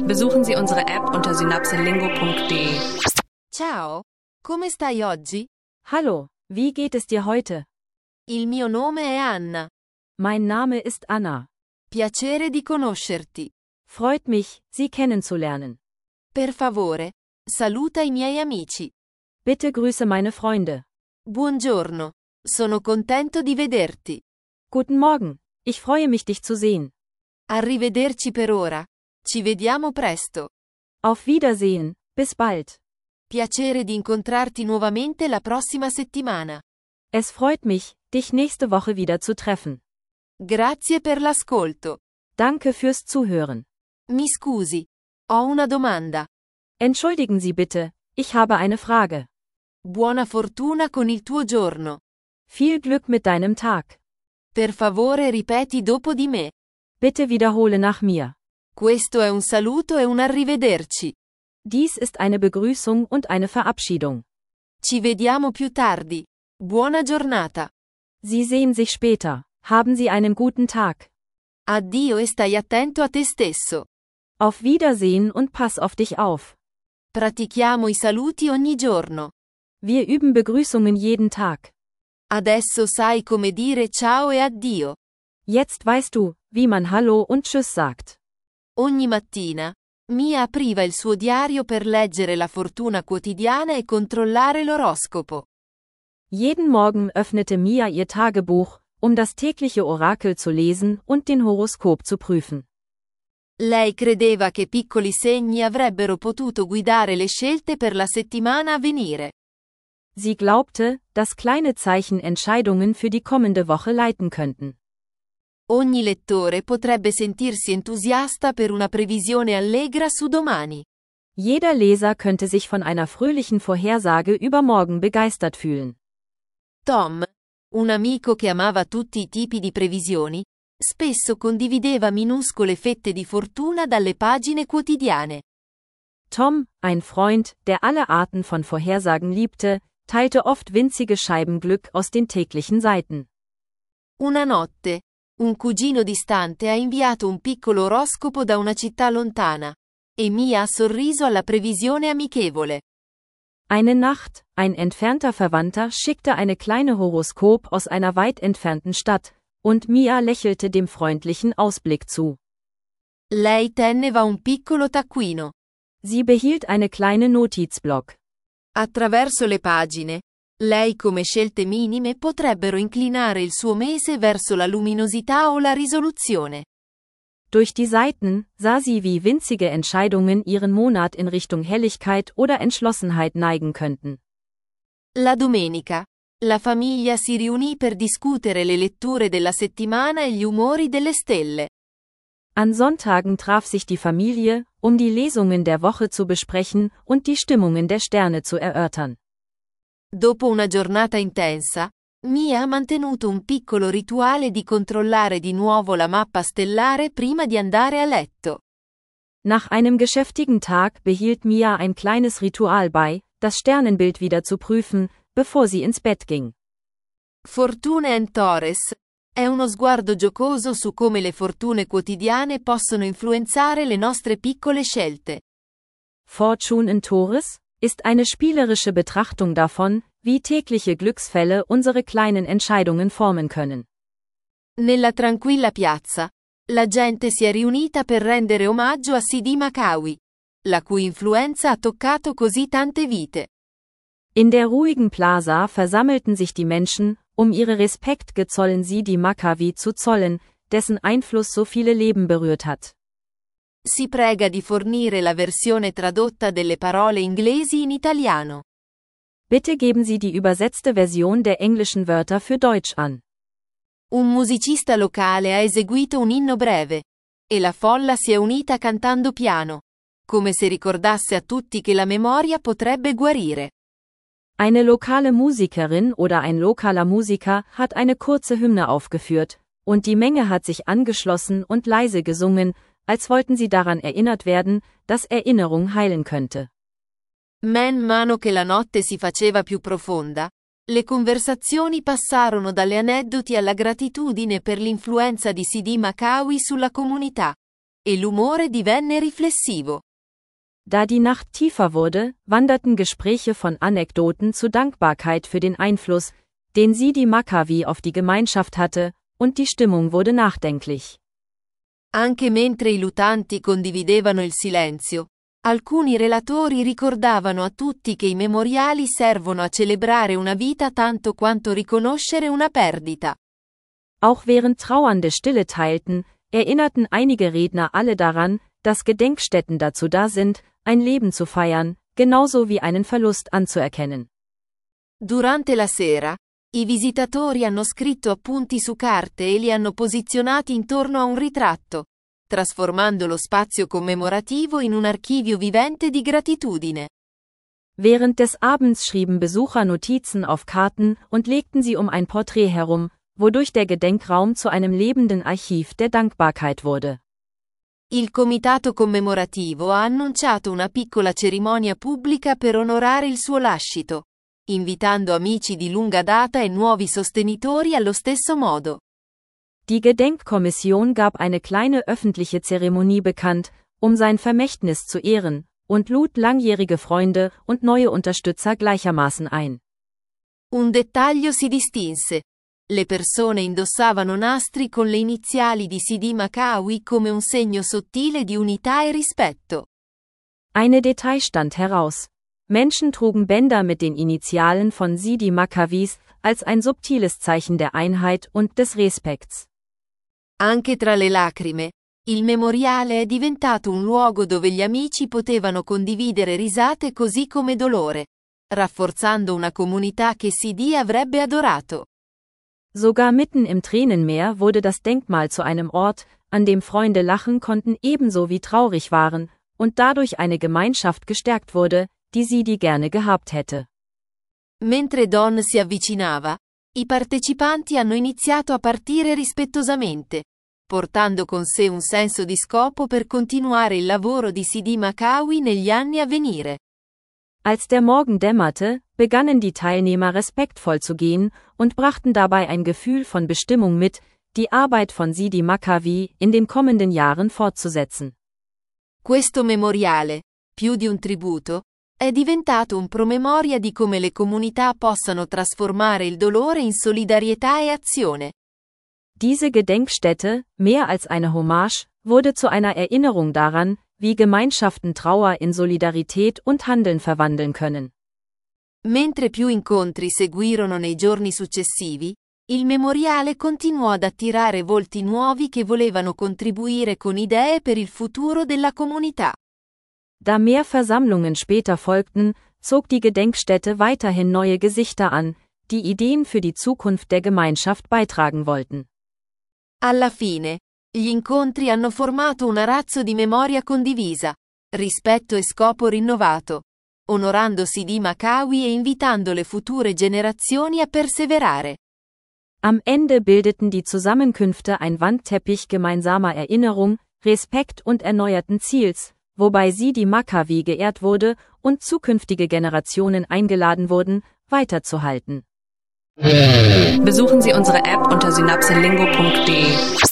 Besuchen Sie unsere App unter synapselingo.de. Ciao, come stai oggi? Hallo, wie geht es dir heute? Il mio nome è Anna. Mein Name ist Anna. Piacere di conoscerti. Freut mich, Sie kennenzulernen. Per favore, saluta i miei amici. Bitte grüße meine Freunde. Buongiorno. Sono contento di vederti. Guten Morgen, ich freue mich, dich zu sehen. Arrivederci per ora. Ci vediamo presto. Auf Wiedersehen, bis bald. Piacere di incontrarti nuovamente la prossima settimana. Es freut mich, dich nächste Woche wieder zu treffen. Grazie per l'ascolto. Danke fürs Zuhören. Mi scusi. Ho una domanda. Entschuldigen Sie bitte, ich habe eine Frage. Buona fortuna con il tuo giorno. Viel Glück mit deinem Tag. Per favore ripeti dopo di me. Bitte wiederhole nach mir. Questo è un saluto e un arrivederci. Dies ist eine Begrüßung und eine Verabschiedung. Ci vediamo più tardi. Buona giornata. Sie sehen sich später. Haben Sie einen guten Tag. Addio e stai attento a te stesso. Auf Wiedersehen und pass auf dich auf. Pratichiamo i saluti ogni giorno. Wir üben Begrüßungen jeden Tag. Adesso sai come dire ciao e addio. Jetzt weißt du, wie man Hallo und Tschüss sagt. Ogni mattina, Mia apriva il suo diario per leggere la fortuna quotidiana e controllare l'oroscopo. Jeden Morgen öffnete Mia ihr Tagebuch, das tägliche Orakel zu lesen und den Horoskop zu prüfen. Lei credeva che piccoli segni avrebbero potuto guidare le scelte per la settimana a venire. Sie glaubte, dass kleine Zeichen Entscheidungen für die kommende Woche leiten könnten. Ogni lettore potrebbe sentirsi entusiasta per una previsione allegra su domani. Jeder Leser könnte sich von einer fröhlichen Vorhersage über morgen begeistert fühlen. Tom, un amico che amava tutti i tipi di previsioni, spesso condivideva minuscole fette di fortuna dalle pagine quotidiane. Tom, ein Freund, der alle Arten von Vorhersagen liebte, teilte oft winzige Scheiben Glück aus den täglichen Seiten. Una notte, un cugino distante ha inviato un piccolo oroscopo da una città lontana, e Mia ha sorriso alla previsione amichevole. Eine Nacht, ein entfernter Verwandter schickte eine kleine Horoskop aus einer weit entfernten Stadt, und Mia lächelte dem freundlichen Ausblick zu. Lei teneva un piccolo taccuino. Sie behielt eine kleine Notizblock. Attraverso le pagine, lei come scelte minime potrebbero inclinare il suo mese verso la luminosità o la risoluzione. Durch die Seiten sah sie, wie winzige Entscheidungen ihren Monat in Richtung Helligkeit oder Entschlossenheit neigen könnten. La domenica, la famiglia si riunì per discutere le letture della settimana e gli umori delle stelle. An Sonntagen traf sich die Familie, die Lesungen der Woche zu besprechen und die Stimmungen der Sterne zu erörtern. Dopo una giornata intensa, Mia ha mantenuto un piccolo rituale di controllare di nuovo la mappa stellare prima di andare a letto. Nach einem geschäftigen Tag behielt Mia ein kleines Ritual bei, das Sternenbild wieder zu prüfen, bevor sie ins Bett ging. Fortune and Taurus è uno sguardo giocoso su come le fortune quotidiane possono influenzare le nostre piccole scelte. Fortune in Taurus ist eine spielerische Betrachtung davon, wie tägliche Glücksfälle unsere kleinen Entscheidungen formen können. Nella tranquilla piazza, la gente si è riunita per rendere omaggio a Sidi Makawi, la cui influenza ha toccato così tante vite. In der ruhigen Plaza versammelten sich die Menschen, ihre Respekt gezollen Sidi Makawi zu zollen, dessen Einfluss so viele Leben berührt hat. Si prega di fornire la versione tradotta delle parole inglesi in italiano. Bitte geben Sie die übersetzte Version der englischen Wörter für Deutsch an. Un musicista locale ha eseguito un inno breve, e la folla si è unita cantando piano, come se ricordasse a tutti che la memoria potrebbe guarire. Eine lokale Musikerin oder ein lokaler Musiker hat eine kurze Hymne aufgeführt, und die Menge hat sich angeschlossen und leise gesungen, als wollten sie daran erinnert werden, dass Erinnerung heilen könnte. Man mano che la notte si faceva più profonda, le conversazioni passarono dalle aneddoti alla gratitudine per l'influenza di Sidi Makawi sulla comunità. e l'umore divenne riflessivo. Da die Nacht tiefer wurde, wanderten Gespräche von Anekdoten zu Dankbarkeit für den Einfluss, den Sidi Makawi auf die Gemeinschaft hatte, und die Stimmung wurde nachdenklich. Anche mentre i lutanti condividevano il silenzio, alcuni relatori ricordavano a tutti che i memoriali servono a celebrare una vita tanto quanto riconoscere una perdita. Auch während Trauernde Stille teilten, erinnerten einige Redner alle daran, dass Gedenkstätten dazu da sind, ein Leben zu feiern, genauso wie einen Verlust anzuerkennen. Durante la sera, i visitatori hanno scritto appunti su carte e li hanno posizionati intorno a un ritratto, trasformando lo spazio commemorativo in un archivio vivente di gratitudine. Während des Abends schrieben Besucher Notizen auf Karten und legten sie um ein Porträt herum, wodurch der Gedenkraum zu einem lebenden Archiv der Dankbarkeit wurde. Il comitato commemorativo ha annunciato una piccola cerimonia pubblica per onorare il suo lascito, invitando amici di lunga data e nuovi sostenitori allo stesso modo. Die Gedenkkommission gab eine kleine öffentliche Zeremonie bekannt, um sein Vermächtnis zu ehren, und lud langjährige Freunde und neue Unterstützer gleichermaßen ein. Un dettaglio si distinse. Le persone indossavano nastri con le iniziali di Sidi Makawi come un segno sottile di unità e rispetto. Eine Detail stand heraus. Menschen trugen Bänder mit den Initialen von Sidi Makawis, als ein subtiles Zeichen der Einheit und des Respekts. Anche tra le lacrime, il memoriale è diventato un luogo dove gli amici potevano condividere risate così come dolore, rafforzando una comunità che Sidi avrebbe adorato. Sogar mitten im Tränenmeer wurde das Denkmal zu einem Ort, an dem Freunde lachen konnten ebenso wie traurig waren, und dadurch eine Gemeinschaft gestärkt wurde, die Sidi gerne gehabt hätte. Mentre Dawn si avvicinava, i partecipanti hanno iniziato a partire rispettosamente, portando con sé un senso di scopo per continuare il lavoro di Sidi Makawi negli anni a venire. Als der Morgen dämmerte, begannen die Teilnehmer respektvoll zu gehen und brachten dabei ein Gefühl von Bestimmung mit, die Arbeit von Sidi Makawi in den kommenden Jahren fortzusetzen. Questo memoriale, più di un tributo, è diventato un promemoria di come le comunità possano trasformare il dolore in solidarietà e azione. Diese Gedenkstätte, mehr als eine Hommage, wurde zu einer Erinnerung daran, wie Gemeinschaften Trauer in Solidarität und Handeln verwandeln können. Mentre più incontri seguirono nei giorni successivi, il memoriale continuò ad attirare volti nuovi che volevano contribuire con idee per il futuro della comunità. Da mehr Versammlungen später folgten, zog die Gedenkstätte weiterhin neue Gesichter an, die Ideen für die Zukunft der Gemeinschaft beitragen wollten. Alla fine, gli incontri hanno formato un arazzo di memoria condivisa, rispetto e scopo rinnovato, onorando Sidi Makawi e invitando le future generazioni a perseverare. Am Ende bildeten die Zusammenkünfte ein Wandteppich gemeinsamer Erinnerung, Respekt und erneuerten Ziels, wobei Sidi Makawi geehrt wurde und zukünftige Generationen eingeladen wurden, weiterzuhalten. Besuchen Sie unsere App unter synapselingo.de.